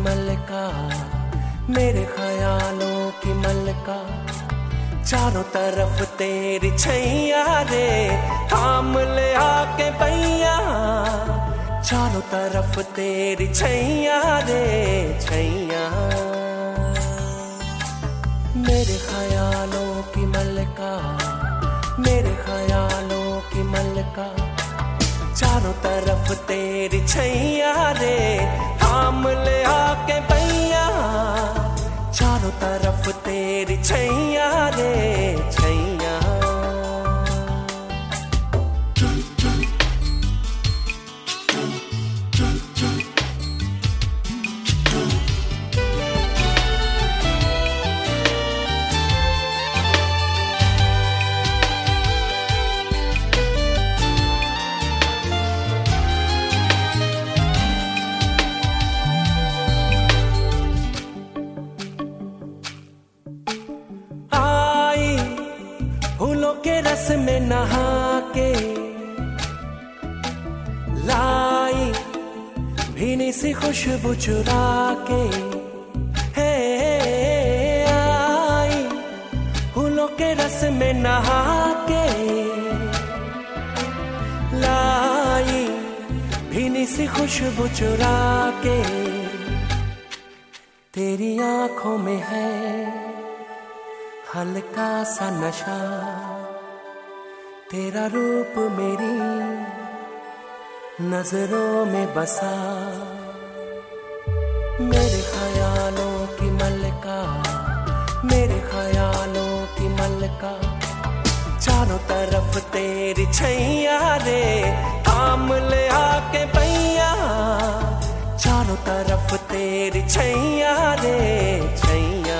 मलका, मेरे ख्यालों की मलका, चारों तरफ तेरी छैया रे, थाम ले आके पैया, चारों तरफ तेरी छैया रे छैया। मेरे ख्यालों की मलका, मेरे ख्यालों की मलका, चारों तरफ तेरी छैया रे, थाम ले आके पैया, चारों तरफ तेरी छैया रे छैया। फूलों के रस में नहा के लाई भीनी सी खुशबू चुरा के, है आई फूलों के रस में नहा के लाई भीनी सी खुशबू चुरा के। तेरी आंखों में है हल्का सा नशा, तेरा रूप मेरी नजरों में बसा। मेरे ख्यालों की मलका, मेरे ख्यालों की मलका, चारों तरफ तेरी छैया रे, थाम ले आके पैया, चारों तरफ तेरी छैया रे छैया।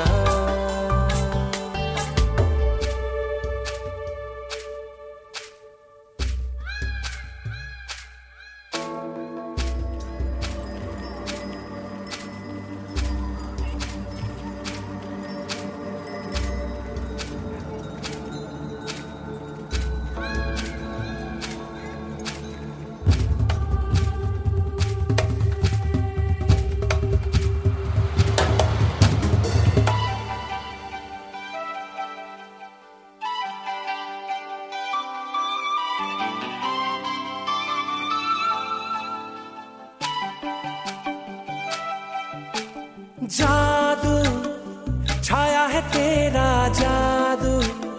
जादू छाया है तेरा जादू,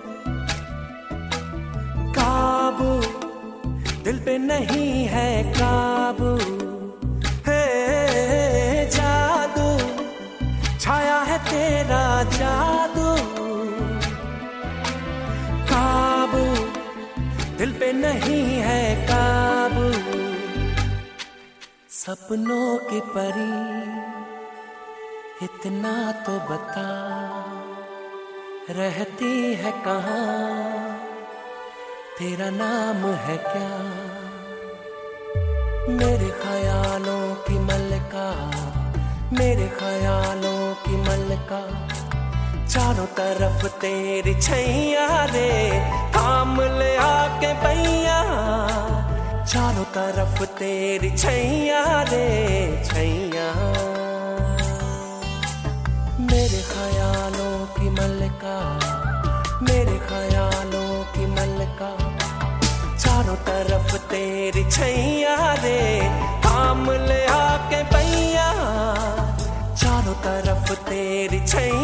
काबू दिल पे नहीं है काबू, है जादू छाया है तेरा जादू, काबू दिल पे नहीं है काबू। सपनों की परी इतना तो बता, रहती है कहाँ, तेरा नाम है क्या? मेरे ख्यालों की मलका, मेरे ख्यालों की मलका, चारों तरफ तेरी छैया रे, थाम ले आके पैया, चारों तरफ तेरी छैया रे छैया। मेरे ख्यालों की मलका, मेरे ख्यालों की मलका, चारों तरफ तेरी छैया रे, थाम ले आके पैया, चारों तरफ तेरी छैया।